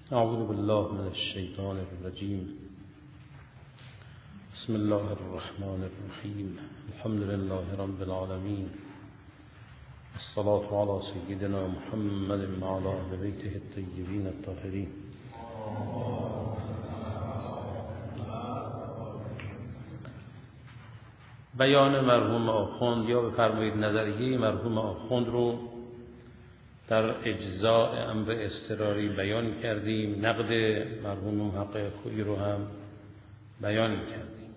اعوذ بالله من الشیطان الرجیم. بسم الله الرحمن الرحیم. الحمد لله رب العالمین. الصلاة علی سیدنا محمد و علی اهل بیته الطیبین الطاهرین. بیان مرحوم آخوند یا بفرمایید نظریه مرحوم آخوند رو در اجزاء امر اضطراری بیان کردیم. نقد مرحوم محقق خویی رو هم بیان کردیم.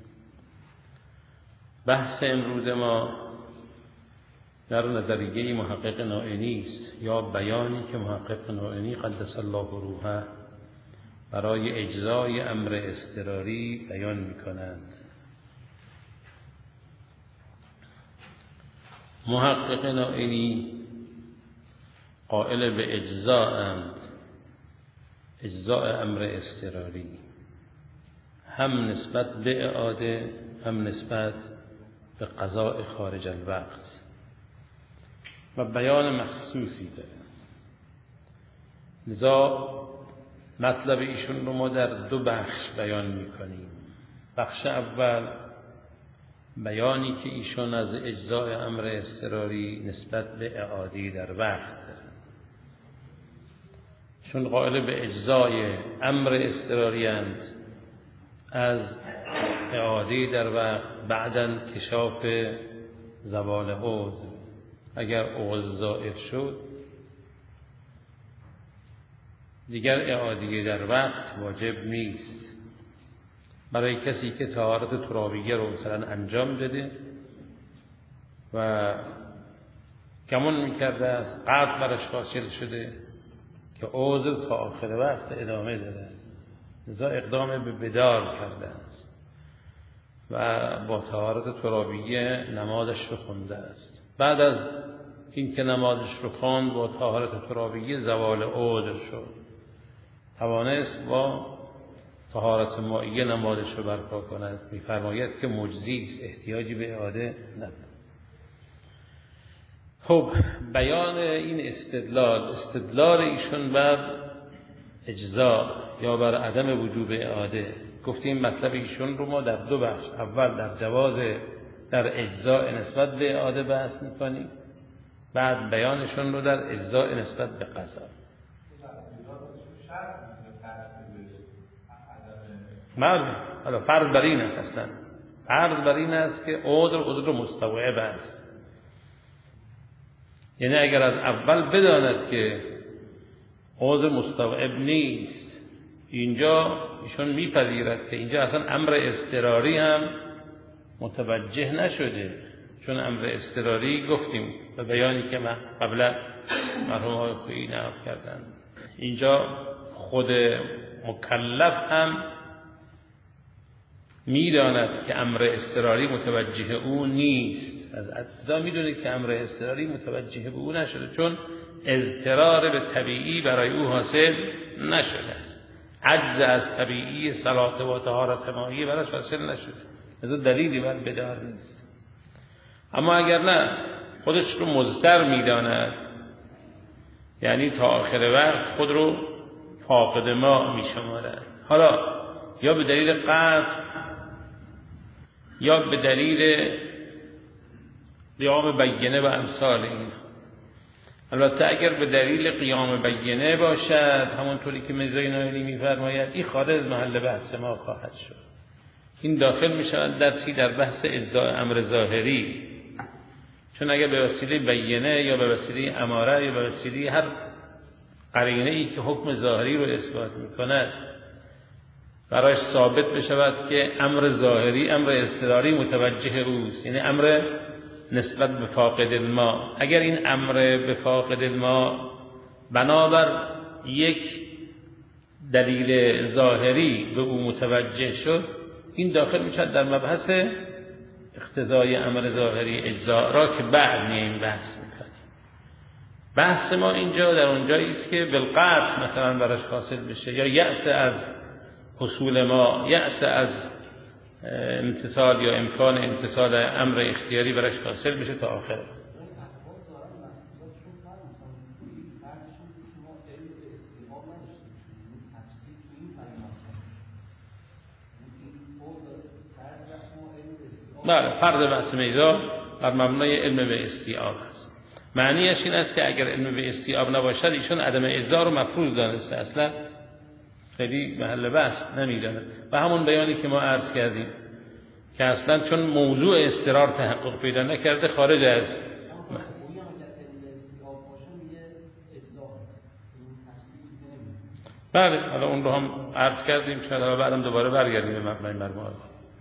بحث امروز ما در نظریه محقق نائینی است یا بیانی که محقق نائینی قدس الله روحه برای اجزای امر اضطراری بیان می‌کنند. محقق نائینی قائل به اجزاء امر اضطراری، هم نسبت به اعاده هم نسبت به قضاء خارج الوقت، و بیان مخصوصی داره. لذا مطلب ایشون رو ما در دو بخش بیان میکنیم. بخش اول بیانی که ایشون از اجزاء امر اضطراری نسبت به اعاده در وقت داره. چون قائل به اجزای امر اضطراری اند از اعاده در وقت بعداً کشاف زوال عذر. اگر عذر زائل شد دیگر اعاده در وقت واجب نیست. برای کسی که طهارت ترابیه رو مثلا انجام داده و گمان میکرده است قطع برش حاصل شده که عذر تا آخر وقت ادامه داره، لذا اقدام به بدار کرده است و با طهارت ترابیه نمازش رو خونده است. بعد از اینکه نمازش رو خواند با طهارت ترابیه زوال عذر شد، توانست با طهارت مائیه نمازش رو برپا کند. می‌فرماید که مجزی است، احتیاجی به اعاده نداره. خب بیان این استدلال ایشون بر اجزا یا بر عدم وجوب اعاده، گفتیم مطلب ایشون رو ما در دو بخش، اول در جواز در اجزا نسبت به اعاده بحث میکنیم، بعد بیانشون رو در اجزا نسبت به قضا. حالا فرض بر این است، اصلا فرض بر این است که عذر مستوعب است. یعنی اگر از اول بداند که عذر مستوعب نیست، اینجا ایشون میپذیرد که اینجا اصلا امر اضطراری هم متوجه نشده. چون امر اضطراری گفتیم به بیانی که من قبلا مرحوم آقای خویی نقل کردن، اینجا خود مکلف هم میداند که امر اضطراری متوجه او نیست. از ابتدا میدونه که امر اضطراری متوجه به او نشده، چون اضطرار به طبیعی برای او حاصل نشده است. عجز از طبیعی صلات و طهارت مائیه براش حاصل نشده، از دلیلی بر بدار نیست. اما اگر نه خودش رو مضطر میداند، یعنی تا آخر وقت خود رو فاقد ماء میشمارد، حالا یا به دلیل قطع یا به دلیل قیام بینه و امثال این. البته اگر به دلیل قیام بینه باشد، همونطوری که میرزای نائینی میفرماید، این خارج از محل بحث ما خواهد شد. این داخل میشود در بحث اجزاء امر ظاهری. چون اگر به وسیله بینه یا به وسیله اماره یا به وسیله هر قرینه ای که حکم ظاهری رو اثبات میکند برایش ثابت بشود که امر ظاهری امر اضطراری متوجه اوست، یعنی امر نسبت به فاقد الماء، اگر این امر به فاقد الماء بنابر یک دلیل ظاهری به او متوجه شد، این داخل میشد در مبحث اقتضای امر ظاهری اجزا را که بعد میایم بحث میکنیم. بحث ما اینجا در اونجایی است که بالقطع مثلا براش حاصل بشه، یا یأس از حصول ما، یأس از امتصال یا امکان امتصال امر اختیاری براش حاصل بشه تا آخر. بله، فرض بحث میزا بر مبنای علم به استیعاب است. معنیش این است که اگر علم به استیعاب نباشد ایشون عدم اجزا رو مفروض دانسته، اصلا خیلی محل بحث نمیداند. و همون بیانی که ما عرض کردیم که اصلا چون موضوع استقرار تحقق پیدا نکرده خارج از بله، حالا اون رو هم عرض کردیم، شاید بعدم دوباره برگردیم به مبنای مرموعات.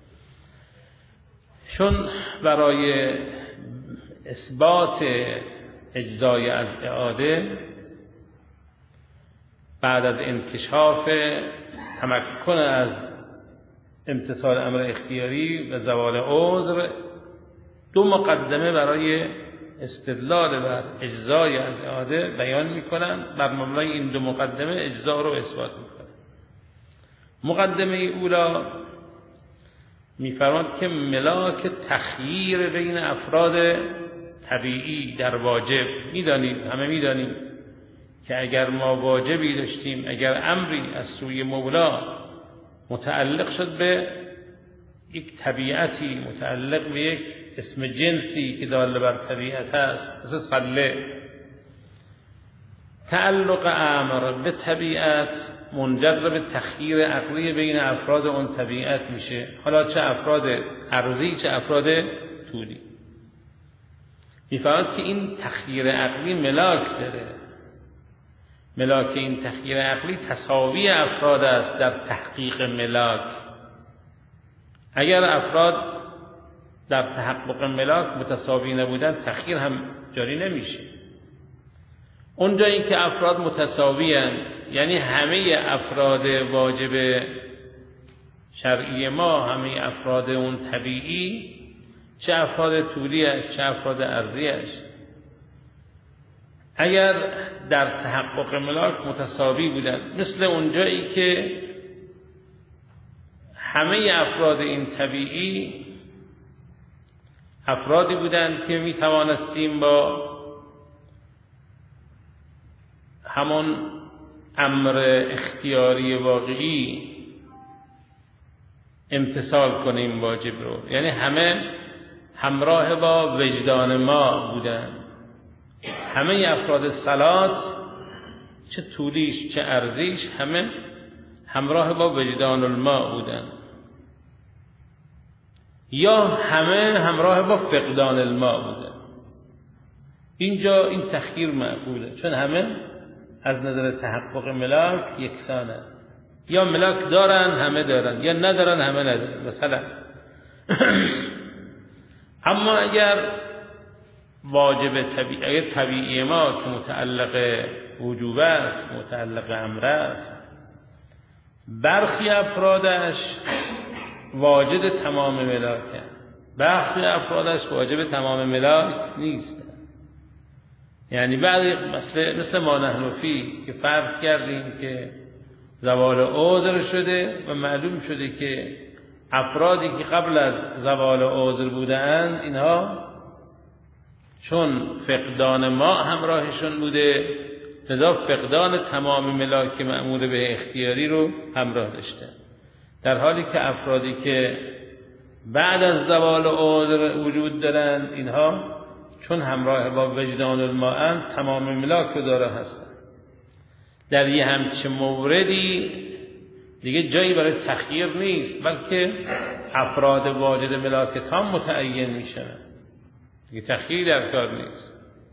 چون برای اثبات اجزای از اعاده بعد از انکشاف تمکن از امتثال امر اختیاری و زوال عذر، دو مقدمه برای استدلال بر اجزای از اعاده بیان میکنن. بر مبنای این دو مقدمه اجزا رو اثبات میکنن. مقدمه اولا میفرماد که ملاک تخییر بین افراد طبیعی در واجب، همه میدانیم که اگر ما واجبی داشتیم، اگر امری از سوی مولا متعلق شد به یک طبیعتی، متعلق به یک اسم جنسی که دال بر طبیعت هست، مثل صله، تعلق امر به طبیعت منجر به تخییر عقلی بین افراد اون طبیعت میشه، حالا چه افراد ارضی چه افراد طولی. میفرماید که این تخییر عقلی ملاک داره. ملاک این تخییر عقلی تساوی افراد است در تحقیق ملاک. اگر افراد در تحقق ملاک متساوی نبودن تخییر هم جاری نمیشه. اونجایی که افراد متساوی اند، یعنی همه افراد واجب شرعی ما، همه افراد اون طبیعی، چه افراد طولیش چه افراد ارضیش، اگر در تحقق ملاک متساوی بودند، مثل اونجایی که همه افراد این طبیعی افرادی بودند که می توانستیم با همون امر اختیاری واقعی امتثال کنیم واجب رو، یعنی همه همراه با وجدان ما بودند. همه افراد صلات چه طولیش چه ارضیش همه همراه با وجدان الما بودند، یا همه همراه با فقدان الماء بودند. اینجا این تخییر معقوله، چون همه از نظر تحقق ملاک یکسانه، یا ملاک دارن همه دارن، یا ندارن همه ندارن مثلا. اما اگر واجب طبیعی ما که متعلق وجوب است، متعلق امر است، برخی افرادش واجد تمام ملاک است، برخی افرادش واجب تمام ملاک نیست. یعنی بعد مثل ما نحن فی که فرض کردیم که زوال عذر شده و معلوم شده که افرادی که قبل از زوال عذر بودند اینها چون فقدان ما همراهشون بوده، لذا فقدان تمام ملاک مأمور به اختیاری رو همراه داشته، در حالی که افرادی که بعد از زوال عذر وجود دارند اینها چون همراه با وجدان الماء تمام ملاک رو داره هستند. در یه همچین موردی دیگه جایی برای تخییر نیست، بلکه افراد واجد ملاک تام متعین میشن، دیگه تخییر در کار نیست.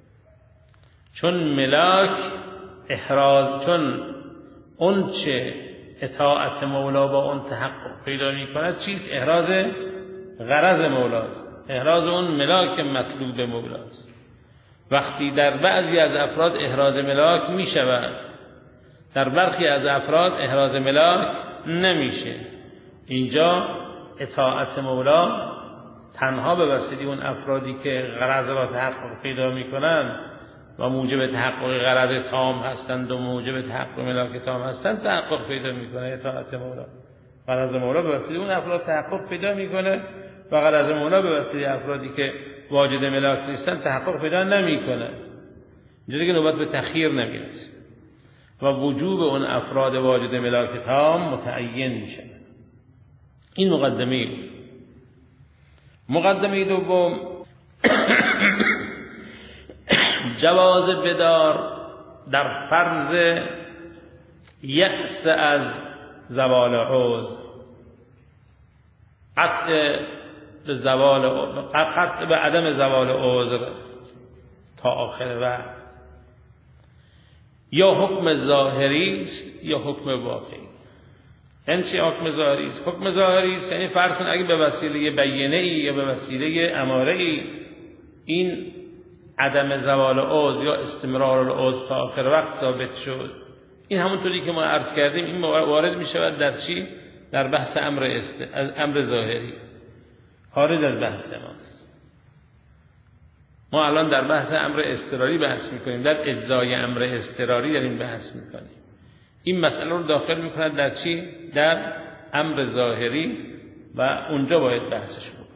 چون ملاک احراز، چون اون چه اطاعت مولا با اون تحقق پیدا میکند چیز احراز غرض مولاست، احراز اون ملاک مطلوب مولاست. وقتی در بعضی از افراد احراز ملاک میشود، در برخی از افراد احراز ملاک نمیشه، اینجا اطاعت مولا تنها به وسیله اون افرادی که غرض را تحقق پیدا میکنند و موجب تحقق غرض تام هستند و موجب تحقق ملاک تام هستند تحقق پیدا میکنه. اطاعت مولا، غرض مولا به وسیله اون افراد تحقق پیدا میکنه و غرض مولا به وسیله افرادی که واجد ملاک نیستند تحقق پیدا نمیکنه. اینجا دیگه نوبت به تخییر نمیرسه و وجوب اون افراد واجد ملاک تام متعین میشه. این مقدمه بود. مقدمه دوم جواز بدار در فرض یأس از زوال عذر، قطع به عدم زوال عذر تا آخر وقت. یا حکم ظاهری است یا حکم واقعی. این چی حکم ظاهری است؟ حکم ظاهری است یعنی فرض کن اگه به وسیله بینه ای یا به وسیله اماره ای این عدم زوال عذر یا استمرار العذر تا آخر وقت ثابت شد، این همونطوری که ما عرض کردیم این وارد می شود در چی؟ در بحث امر ظاهری، خارج از بحث ماست. ما الان در بحث امر اضطراری بحث میکنیم، در اجزای امر اضطراری داریم بحث میکنیم. این مسئله رو داخل میکند در چی؟ در امر ظاهری و اونجا باید بحثش بکنیم.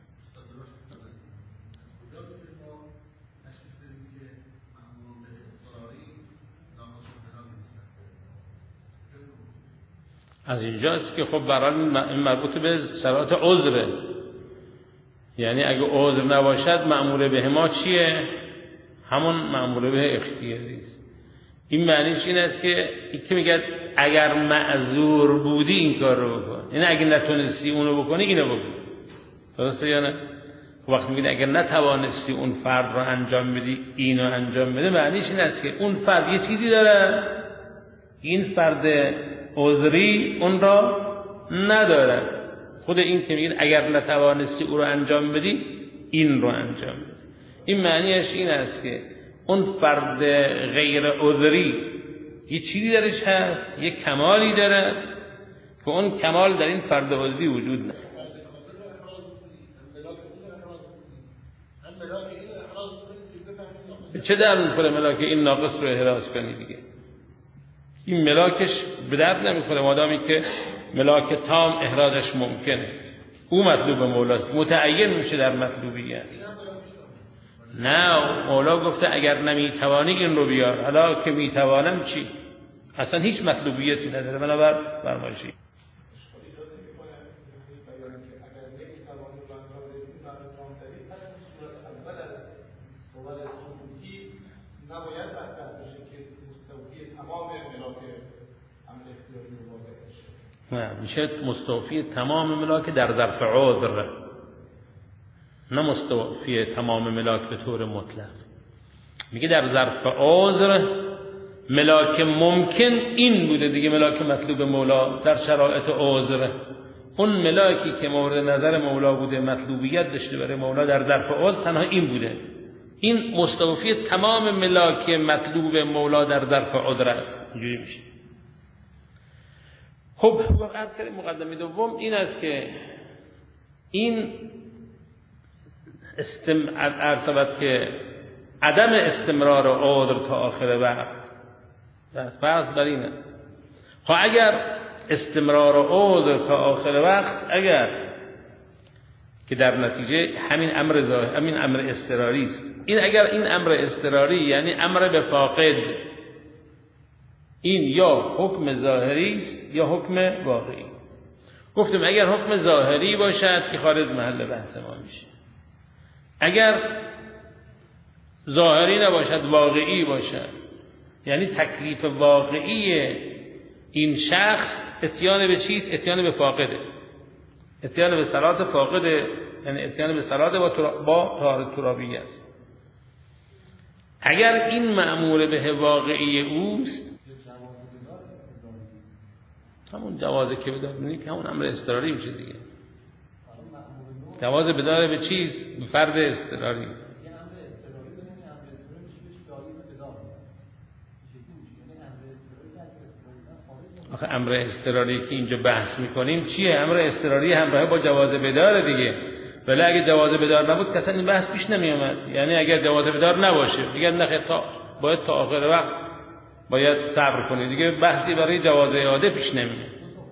از اینجاست که خب برای این مربوط به شرایط عذره، یعنی اگه عذر نباشد مأمور به ما چیه؟ همون مأمور به اختیاری است. این معنیش این است که میگه اگر معذور بودی این کار رو بکن، یعنی اگه نتونستی اونو بکنی اینو بکن. درسته یا نه؟ وقتی میگه اگر نتوانستی اون فرد رو انجام بدی اینو انجام بده، معنیش این است که اون فرد یه چیزی داره این فرد عذری اون را نداره. خود این که میگه اگر نتوانستی او رو انجام بدی این رو انجام بده، این معنیش این است که اون فرد غیر عذری یه چیزی درش هست، یه کمالی داره که اون کمال در این فرد عذری وجود نداره. چه در می‌خوره ملاک این ناقص رو احراز کنی دیگه؟ این ملاکش به درد نمیخوره مادامی که ملاک تام احرازش ممکنه. او مطلوب مولاست، متعین میشه در مطلوبیت. نه مولا گفته اگر نمیتوانی این رو بیار، حالا که میتوانم چی؟ اصلا هیچ مطلوبیتی نداره بنابر فرمایشی. نه میشه مستوفی تمام ملاک در ظرف عذر، نه مستوفی تمام ملاک به طور مطلق. میگه در ظرف عذر ملاک ممکن این بوده دیگه، ملاک مطلوب مولا در شرایط عذر، اون ملاکی که مورد نظر مولا بوده مطلوبیت داشته برای مولا در ظرف عذر تنها این بوده. این مستوفی تمام ملاک مطلوب مولا در ظرف عذر است. اینجوری میشه. خب عرض کردیم مقدمه دوم این است که این عرض که عدم استمرار عذر تا آخر وقت فرض بر این است. خب اگر استمرار عذر تا آخر وقت اگر که در نتیجه همین امر اضطراری است، این اگر این امر اضطراری یعنی امر به فاقد، این یا حکم ظاهری است یا حکم واقعی. گفتم اگر حکم ظاهری باشد که خارج محل بحث ما میشه، اگر ظاهری نباشد واقعی باشد یعنی تکلیف واقعی این شخص اتیان به چیست؟ اتیان به فاقده، اتیان به صلات فاقده، یعنی اتیان به صلات با طهارت ترابی است. اگر این مأمور به واقعی اوست، همون جوازه که بدار می‌بینی که همون امر اضطراری میشه دیگه. جواز بداره به چیز؟ به فرد اضطراری. آخه امر اضطراری که اینجا بحث میکنیم چیه؟ امر اضطراری همراه با جواز بداره دیگه. ولی اگه جواز بدار نبود که اصلا این بحث پیش نمیامد. یعنی اگر جواز بدار نباشه دیگه نخیر باید تا آخر وقت باید صبر کنید دیگه، بحثی برای جواز اعاده پیش نمیاد.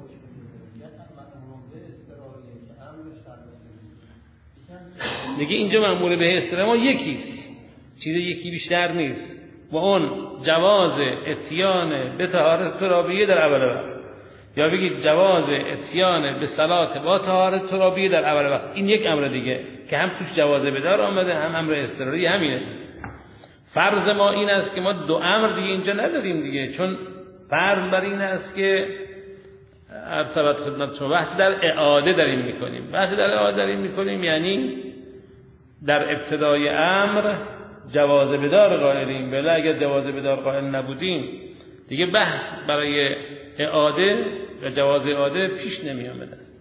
دیگه اینجا مأمور به اضطراری ما یکیست، چیز یکی بیشتر نیست، و اون جواز اتیان به طهارت ترابیه در اول وقت، یا بگید جواز اتیان به صلات با طهارت ترابیه در اول وقت. این یک امر دیگه. که هم توش جواز بدار آمده هم امر اضطراری همینه. فرض ما این است که ما دو امر دیگه اینجا نداریم دیگه، چون فرض بر این است که عرض خدمت شما بحث در اعاده داریم میکنیم. بحث در اعاده داریم میکنیم یعنی در ابتدای امر جواز بدار قائلیم، بله اگر جواز بدار قائل نبودیم دیگه بحث برای اعاده و جواز اعاده پیش نمی آمده است.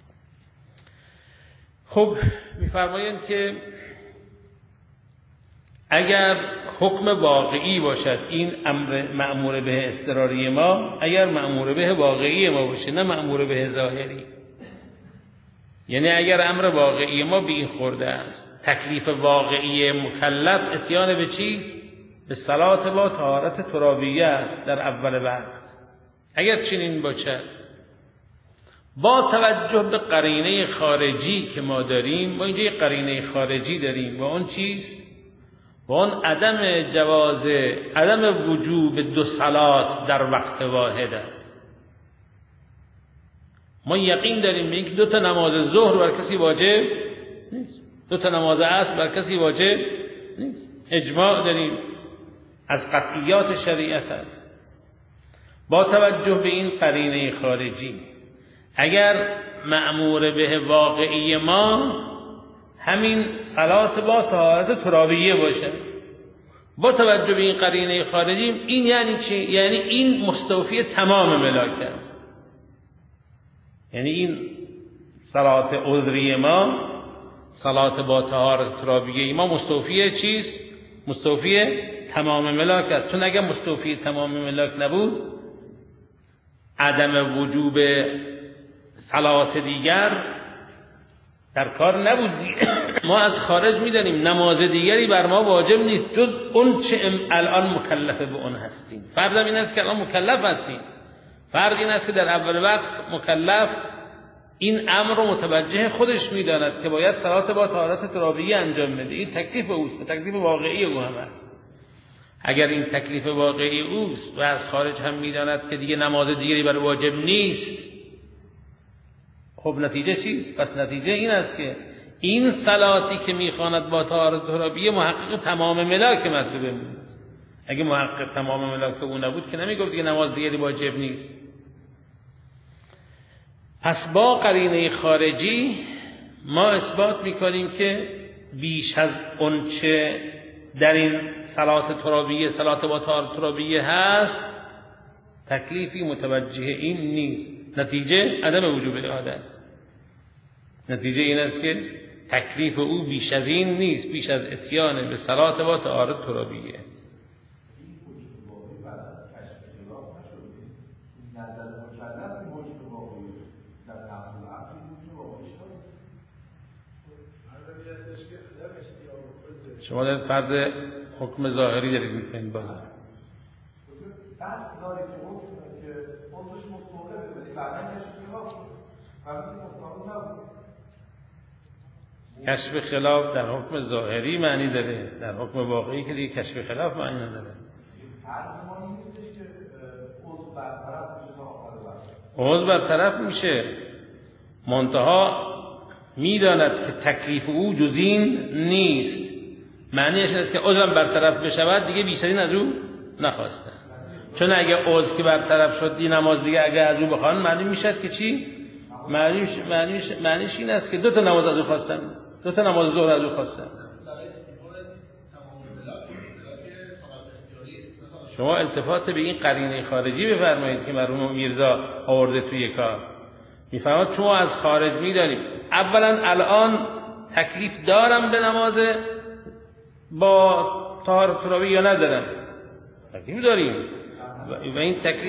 خب میفرمایند که اگر حکم واقعی باشد این امر مأمور به اضطراری ما، اگر مأمور به واقعی ما باشه نه مأمور به ظاهری، یعنی اگر امر واقعی ما به این خورده است، تکلیف واقعی مکلف اتیان به چیز؟ به صلات با طهارت ترابیه است در اول وقت. اگر چنین باشد با توجه به قرینه خارجی که ما داریم، ما اینجا یک قرینه خارجی داریم و اون چیست؟ و اون عدم وجوب دو صلات در وقت واحد است. ما یقین داریم به اینکه دو تا نماز ظهر بر کسی واجب نیست، دو تا نماز عصر بر کسی واجب نیست. اجماع داریم از قطعیات شریعت است. با توجه به این قرینه خارجی اگر مأمور به واقعی ما همین صلات با طهارت ترابیه باشه، با توجه به این قرینه خارجی این یعنی چی؟ یعنی این مستوفی تمام ملاک است. یعنی این صلات عذری ما، صلات با طهارت ترابیه ما مستوفی چیست؟ مستوفی تمام ملاک است. چون اگر مستوفی تمام ملاک نبود عدم وجوب صلات دیگر در کار نبود. ما از خارج میدانیم نماز دیگری بر ما واجب نیست جز اون چه الان مکلف به اون هستیم. فرض این است که الان مکلف هستیم، فرض این است که در اول وقت مکلف این امر رو متوجه خودش میداند که باید صلات با طهارت ترابیه انجام بده. این تکلیف اوست و تکلیف واقعی او هم است. اگر این تکلیف واقعی اوست و از خارج هم میداند که دیگه نماز دیگری برای واجب نیست، خب نتیجه چیست؟ پس نتیجه این است که این صلاتی که میخواند با طهارت ترابیه محقق تمام ملاک مطلوبه بود. اگه محقق تمام ملاک او نبود که نمیگفت دیگه نماز دیگری واجب نیست. پس با قرینه خارجی ما اثبات میکنیم که بیش از اون چه در این صلات ترابیه، صلات با طهارت ترابیه هست، تکلیفی متوجه این نیست. نتیجه عدم وجوب اعاده است. نتیجه این است که تکلیف او بیش از این نیست، بیش از اتیان به صلات با طهارت ترابیه. شما در فرض حکم ظاهری دارید میکنید بازم کشف خلاف در حکم ظاهری معنی داره، در حکم واقعی که دیگه کشف خلاف معنی نداره. عضو برطرف میشه، منتها میداند که تکلیف او جز این نیست. معنیش است که عضو برطرف بشود دیگه بیشترین از او نخواسته. چون اگه عضو که برطرف شد دی نماز دیگه اگه از او بخوان معنی میشد که چی؟ معنیش این است که دو تا نماز از او خواستن، دو تا نماز ظهر از او خواستن. شما التفات به این قرینه خارجی بفرمایید که مرحوم میرزا آورده توی کار. میفرماد شما از خارج میدانید اولا الان تکلیف دارم به نماز با طهارت ترابیه یا ندارم؟ تکلیف داریم و این تکلیف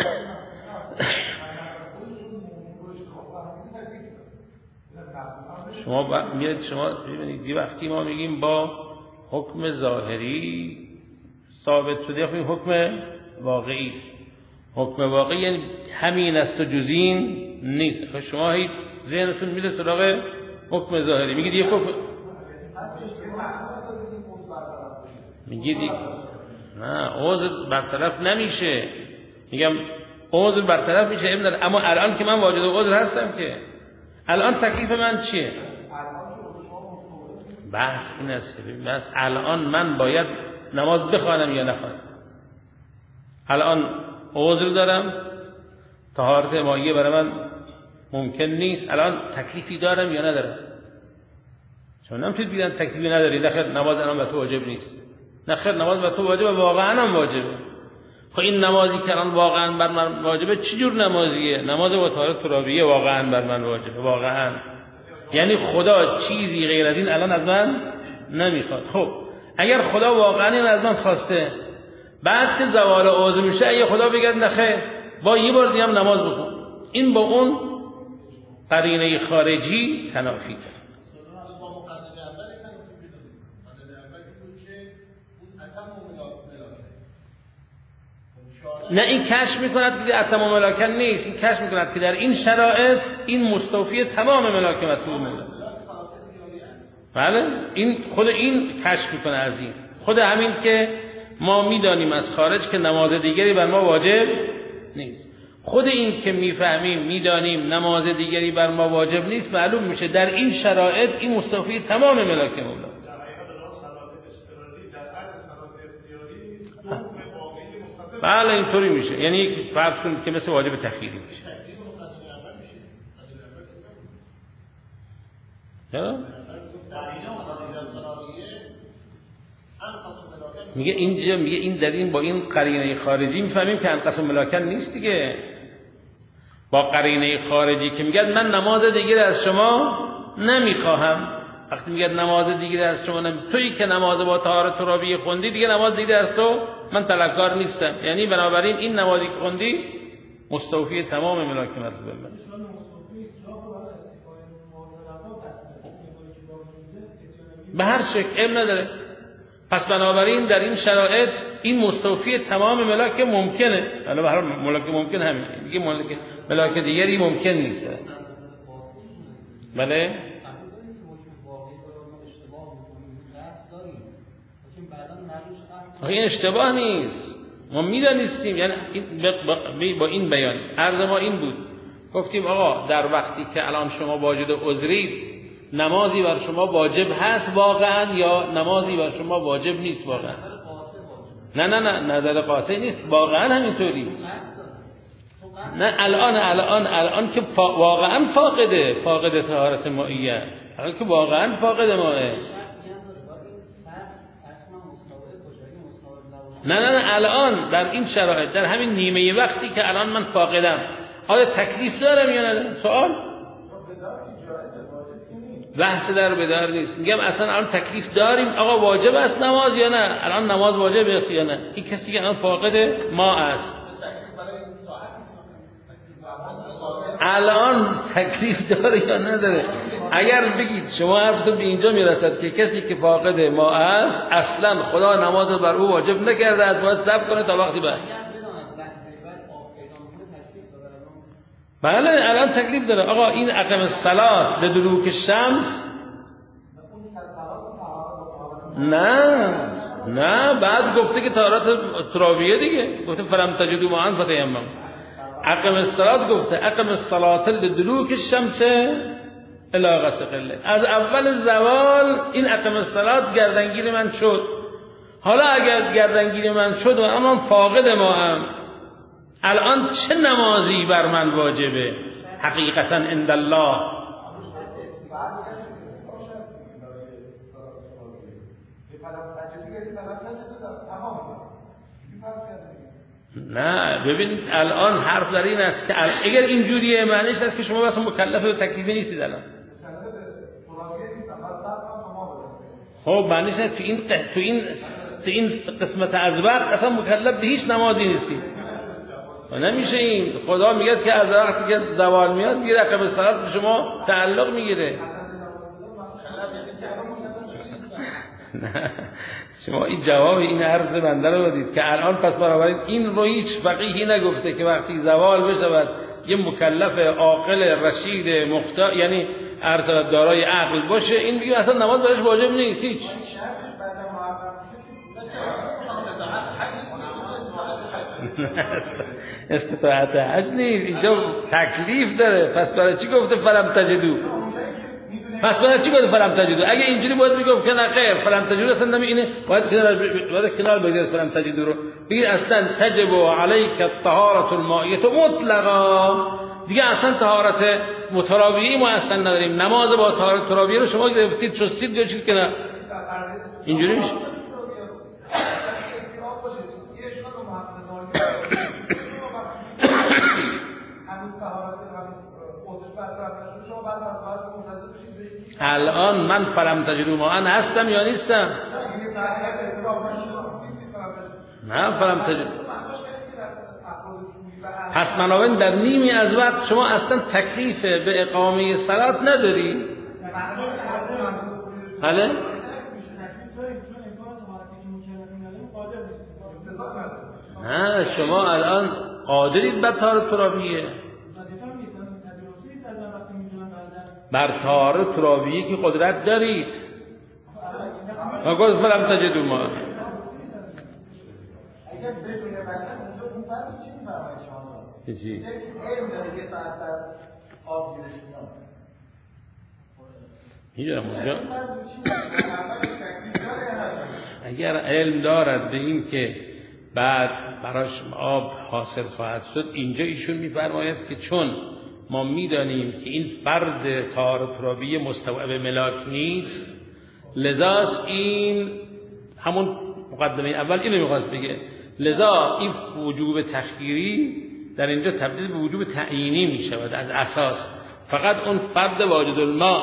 شما ببینید یه وقتی ما میگیم با حکم ظاهری ثابت شده، خب این حکم واقعی است. حکم واقعی یعنی همین است و جز این نیست. خب شما هیچ ذهنتون میره سراغ حکم ظاهری، میگید یه حکم، میگید نه عضو برطرف نمیشه. میگم عضو برطرف میشه ابن، اما الان که من واجد عضو هستم که الان تکلیف من چیه؟ بحث این است بس الان من باید نماز بخوانم یا نخوانم. الان عذر دارم، طهارت مائیه برای من ممکن نیست، الان تکلیفی دارم یا ندارم؟ چون نمیتونید بگید تکلیفی نداری، نخیر نماز الان به تو واجب نیست، نخیر نماز به تو واجبه، واقعا هم واجبه. خب این نمازی که الان واقعا بر من واجبه چه جور نمازیه؟ نماز با طهارت ترابیه واقعا بر من واجبه، واقعا. یعنی خدا چیزی غیر از این الان از من نمیخواد. خب اگر خدا واقعا این از من خواسته، بعد که زوال عذر میشه اگه خدا بگه نخیر با یه بار دیگه هم نماز بخون، این با اون قرینه خارجی تنافی داره. نه این کشف میکند که اتم و ملاکن نیست، این کشف میکند که در این شرایط این مستوفی تمام ملاکن مسئول مولا. بله این خود این کشف میکنه از این خود همین که ما میدانیم از خارج که نماز دیگری بر ما واجب نیست، خود این که میفهمیم میدانیم نماز دیگری بر ما واجب نیست، معلوم میشه در این شرایط این مستوفی تمام ملاکن مولا. بله اینطوری میشه، یعنی فرض کنید که مثل واجب تخییری میشه. میگه اینجا میگه این در این با این قرینه خارجی میفهمیم که انقص ملاکن نیست دیگه. با قرینه خارجی که میگه من نماز دیگه از شما نمیخواهم، وقتی میگه نماز دیگه از شما تویی که نماز با طهارت ترابی خوندی دیگه نماز دیگه از تو من طلبکار نیستم، یعنی بنابراین این نمازی که خوندی مستوفی تمام ملاک مسئول من. به هر شکل علم نداره. پس بنابراین در این شرایط این مستوفی تمام ملاک ممکنه. حالا به هر ملاک ممکن همین میگه ملاک دیگری ممکن نیست. بله این اشتباه نیست، ما میدانستیم، یعنی با این بیان عرض ما این بود، گفتیم آقا در وقتی که الان شما واجد عذرید نمازی بر شما واجب هست واقعا یا نمازی بر شما واجب نیست واقعا؟ نه نظر قاطع نیست، واقعا همینطوری. نه الان که واقعا فاقد طهارت مائیه، الان که واقعا فاقد مائه. نه الان در این شرایط در همین نیمه وقتی که الان من فاقدم آیا تکلیف دارم یا ندارم؟ سوال بحث در بدار نیست. میگم اصلا الان تکلیف داریم آقا واجب است نماز یا نه؟ الان نماز واجب است یا نه؟ این کسی که الان فاقد ما است الان تکلیف داره یا نداره؟ اگر بگید شما حرفتون به اینجا میرسد که کسی که فاقد ما است اصلا خدا نماز بر او واجب نکرده است، باید صبر کنه تا وقتی بعد. بله الان تکلیف داره آقا این اقم الصلاة لدلوک الشمس. نه بعد گفته که طهارت ترابیه دیگه، گفته فلم تجدوا ماء فتیمموا. اقم الصلاة گفته اقم الصلاة لدلوک الشمس الی غسق الليل. از اول زوال این اقم الصلاة گردنگیر من شد. حالا اگر گردنگیر من شد و اما فاقد ما هم الان چه نمازی بر من واجبه حقیقتا عند الله؟ نه ببین الان حرف در این است که اگر اینجوریه معنیش است که شما بس مکلف و تکلیفی نیستید الان. خب معنیش است تو این قسمت از وقت اصلا مکلف به هیچ نمازی نیستید. نمیشه این خدا میگه که از وقتی که زوال میاد میگه اقام الصلاة به شما تعلق میگیره. شما این جواب این حرف بنده رو بدید که الان پس بنابراین این رو هیچ فقیهی نگفته که وقتی زوال بشود یه مکلف عاقل رشید مختار یعنی ارشد دارای عقل باشه این میگه اصلا نماز برش واجب نیست هیچ. استطاعت حج نیست اینجا تکلیف داره. پس برای چی گفته فلم تجدوا؟ پس باید چی باید فلم تجدو؟ اگه اینجوری باید میگم که نه خیر فلم تجدو اصلا اینه باید کنار بگذارید فلم تجدو رو بگید اصلا تجب علیک الطهارة المائیة مطلقا، دیگه اصلا طهارت متراویه ما اصلا نداریم. نماز با طهارت تراویه رو شما گرفتید چستید گذاشتید کنار، اینجوری میشه. الان من فلم تجدو ماء هستم یا نیستم؟ نه فلم تجدو. پس بنابراین در نیمی از وقت شما اصلا تکلیف به اقامه صلات نداری. بله؟ نه شما الان قادرید بر طهارت تراویه، بر طهارت تراویه که قدرت دارید. ما گفت فلم تجدو ماء. چی؟ اگر علم دارد به این که بعد براش آب حاصل خواهد شد، اینجا ایشون میفرماید که چون ما میدانیم که این فرد طهارت تراویه مستوعب ملاک نیست، لذا این همون مقدمه اول اینو میخواست بگه، لذا این وجوب تخییری در اینجا تبدیل به وجوب تعیینی می شود از اساس. فقط اون فرد واجد الماء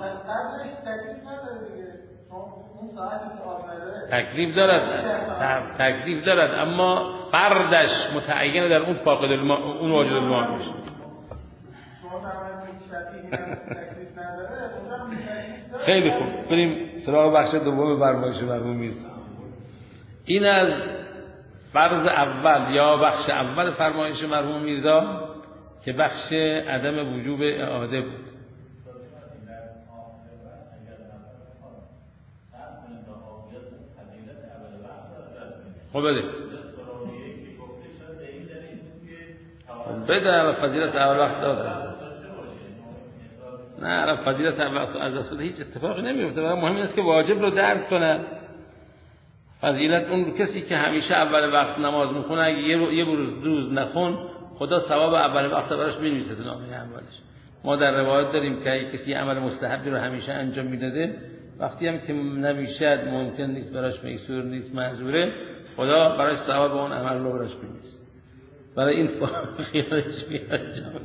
تکلیف دارد اما فردش متعین در اون فاقد الماء، اون واجد الماء میشه. خیلی خوب، بریم سراغ بخش دوم فرمایش مرحوم میرزا. این از فرض اول یا بخش اول فرمایش مرحوم میرزا که بخش عدم وجوب اعاده بود. خب بده فضیلت اول وقت دادن. نه فضیلت اول وقت از دست هیچ اتفاقی نمیفته. مهم است که واجب رو درک کنه. فضیلت اون کسی که همیشه اول وقت نماز میخونه، اگه یه روز نخون، خدا ثواب اول وقت براش می‌نویسه تو نامه اولش. ما در روایت داریم که کسی عمل مستحبی رو همیشه انجام میداده، وقتی هم که نمیشه، ممکن نیست براش، میسور نیست، معذوره، خدا براش ثواب اون عمل رو براش می‌نویسه. برای این خیالش میاد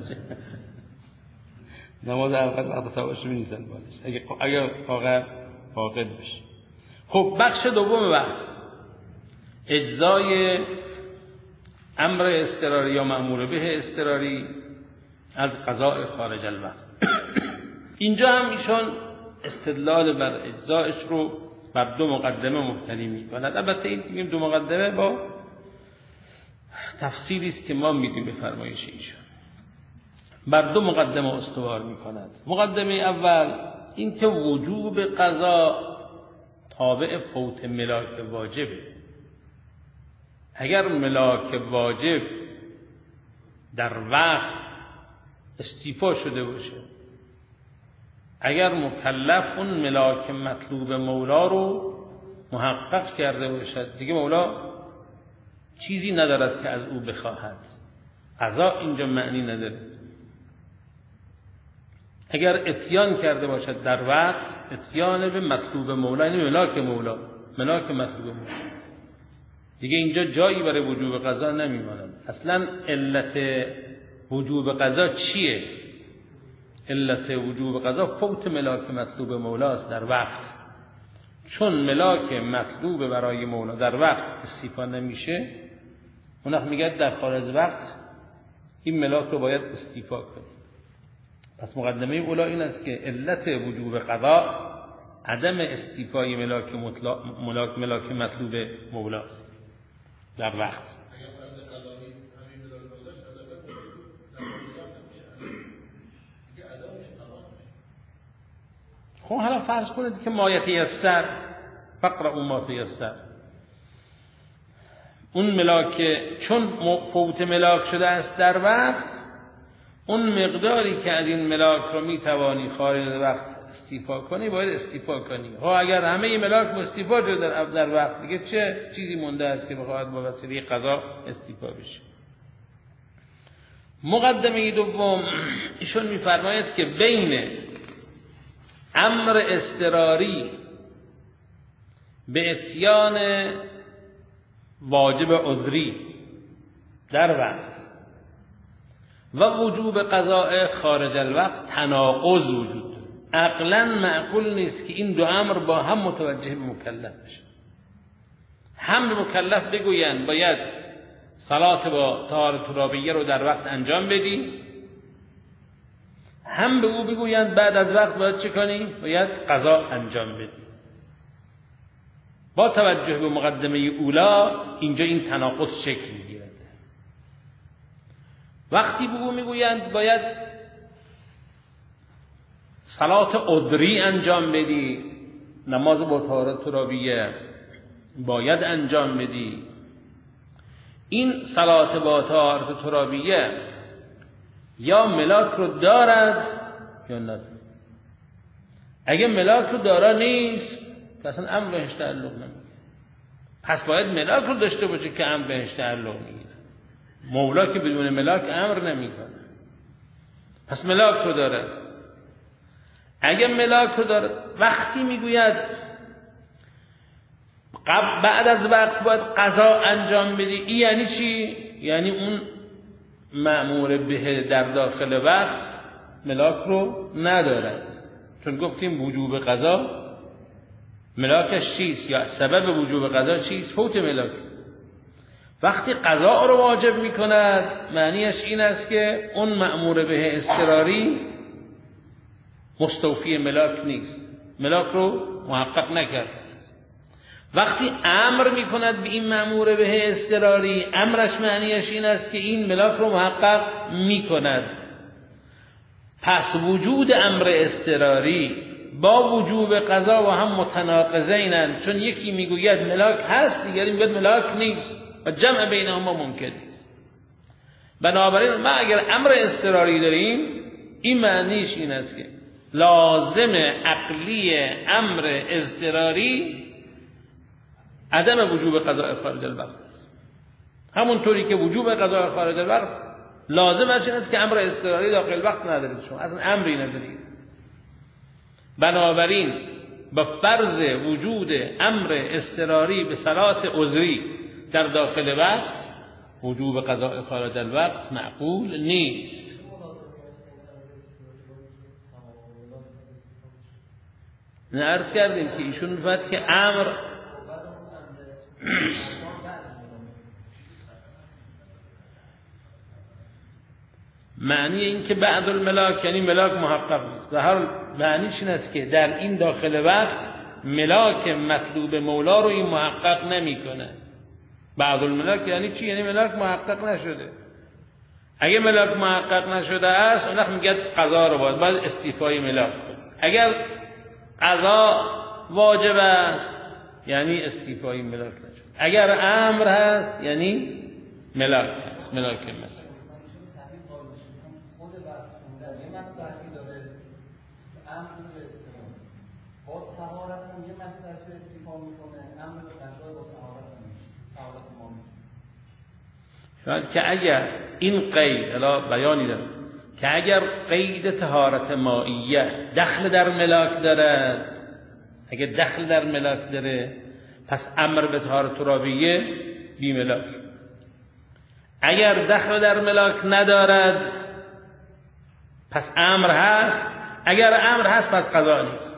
نماز اول وقت ثوابش می‌نویسن بالش اگه واقعا فاقد بشه. خب بخش دوم بحث اجزای امر اضطراری یا مأمور به اضطراری از قضاء خارج الوقت. اینجا هم ایشان استدلال بر اجزایش رو بر دو مقدمه مبتنی می‌کند. البته این میگیم دو مقدمه با تفصیلی است که ما میگیم به فرمایش ایشان. بر دو مقدمه استوار می‌کند. مقدمه اول این که وجوب قضا تابع فوت ملاک واجبه. اگر ملاک واجب در وقت استیفا شده باشه، اگر مکلف اون ملاک مطلوب مولا رو محقق کرده باشد، دیگه مولا چیزی ندارد که از او بخواهد. قضا اینجا معنی نداره. اگر اتیان کرده باشد در وقت، اتیان به مطلوب مولا، یعنی ملاک مولا، ملاک مطلوب مولا، دیگه اینجا جایی برای وجوب قضا نمیماند. اصلا علت وجوب قضا چیه؟ علت وجوب قضا فوت ملاک مطلوب مولاست در وقت. چون ملاک مطلوب برای مولا در وقت استیفا نمیشه، اون وقت میگه در خارج وقت این ملاک رو باید استیفا کنه. پس مقدمه اولا این است که علت وجوب قضا عدم استیفای ملاک مطلوب مولاست در وقت. خب حالا فرض کنید که ما یتیسر فقرأوا ما تیسر، اون ملاک چون فوت ملاک شده است در وقت، اون مقداری که از این ملاک رو میتوانی خارج وقت استیفا کنی باید استیفا کنی. اگر همه ملاک استیفا شد در وقت دیگه چه چیزی مونده است که بخواهد با وسیله قضا استیفا بشه؟ مقدمه دوم ایشون میفرماید که بین امر اضطراری به اتیان واجب عذری در وقت و وجوب قضاء خارج الوقت تناقض وجود داره. عقلا معقول نیست که این دو امر با هم متوجه به مکلف بشن. هم به مکلف بگویند باید صلات با طهارت ترابیه رو در وقت انجام بدی، هم به او بگویند بعد از وقت باید چه کنی؟ باید قضا انجام بدی. با توجه به مقدمه اولا اینجا این تناقض شکل میگیرد. وقتی به او میگویند باید صلات عذری انجام بدی، نماز با طهارت ترابیه باید انجام بدی، این صلات با طهارت ترابیه یا ملاک رو دارد یا ندارد. اگه ملاک رو دارا نیست اصلا امر بهش تعلق نمیگیره. پس باید ملاک رو داشته باشه که امر بهش تعلق میگیره. مولا که بدون ملاک امر نمیکنه. پس ملاک رو داره. اگه ملاک رو داره وقتی میگوید بعد از وقت باید قضا انجام بدی، این یعنی چی؟ یعنی اون مأمور به در داخل وقت ملاک رو ندارد. چون گفتیم وجوب قضا ملاکش چیست یا سبب وجوب قضا چیست؟ فوت ملاک. وقتی قضا رو واجب میکند معنیش این است که اون مأمور به اضطراری مستوفی ملاک نیست، ملاک رو محقق نکرد. وقتی امر میکند به این مأمور به اضطراری، امرش معنیش این است که این ملاک رو محقق میکند. پس وجود امر اضطراری با وجوب قضا و هم متناقضینند، چون یکی میگوید ملاک هست دیگری میگوید ملاک نیست و جمع بینهما ممکن نیست. بنابراین ما اگر امر اضطراری داریم این معنیش این است که لازم عقلی امر اضطراری عدم وجوب قضاء خارج الوقت است. همونطوری که وجوب قضاء خارج الوقت لازمش این است که امر اضطراری داخل وقت ندارید، شما اصلا امری ندارید. بنابراین با فرض وجود امر اضطراری به صلات عذری در داخل وقت وجوب قضاء خارج الوقت معقول نیست. عرض کردیم که ایشون می‌فرماید که امر معنی این که بعد الملاک یعنی ملاک محقق نیست. و هر معنیش این است که در این داخل وقت ملاک مطلوب مولا رو این محقق نمی‌کنه. بعد الملاک یعنی چی؟ یعنی ملاک محقق نشده. اگه ملاک محقق نشده است اون وقت میگه قضا رو باید استیفای ملاک کنه. اگر قضا واجب است یعنی استیفای ملاک نشد. اگر امر هست یعنی ملاک هست، ملاک مطلوب. خود بحث یه مصلحتی داره امر رو استفاده با طهارت هم یه مصلحت رو استفاده میکنه، امر رو قضا با طهارت هم شاید که اگر این قید الا بیانی داره که اگر قید طهارت مائیه دخل در ملاک دارد، اگر دخل در ملاک داره پس امر به طهارت ترابیه بی ملاک. اگر دخل در ملاک ندارد پس امر هست، اگر امر هست پس قضا نیست.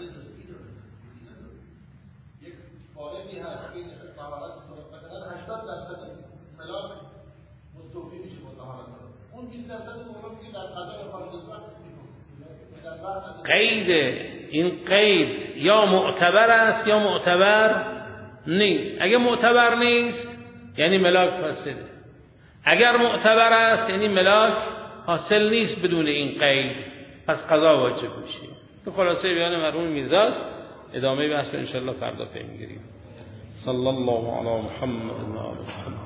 یک فارقی هست بین طهارت مثلا 80% ملاک مستوفی میشه با طهارت، اون 20% ملاک که در قضای خارج از وقت میشه. قید این قید یا معتبر است یا معتبر نیست. اگر معتبر نیست یعنی ملاک فاسده، اگر معتبر است یعنی ملاک حاصل نیست بدون این قید، پس قضا واجب میشه. تو خلاصه بیان مرحوم میرزاست. ادامه بحث رو ان شاء الله فردا پی میگیریم. صلی الله علی محمد و آله محمد.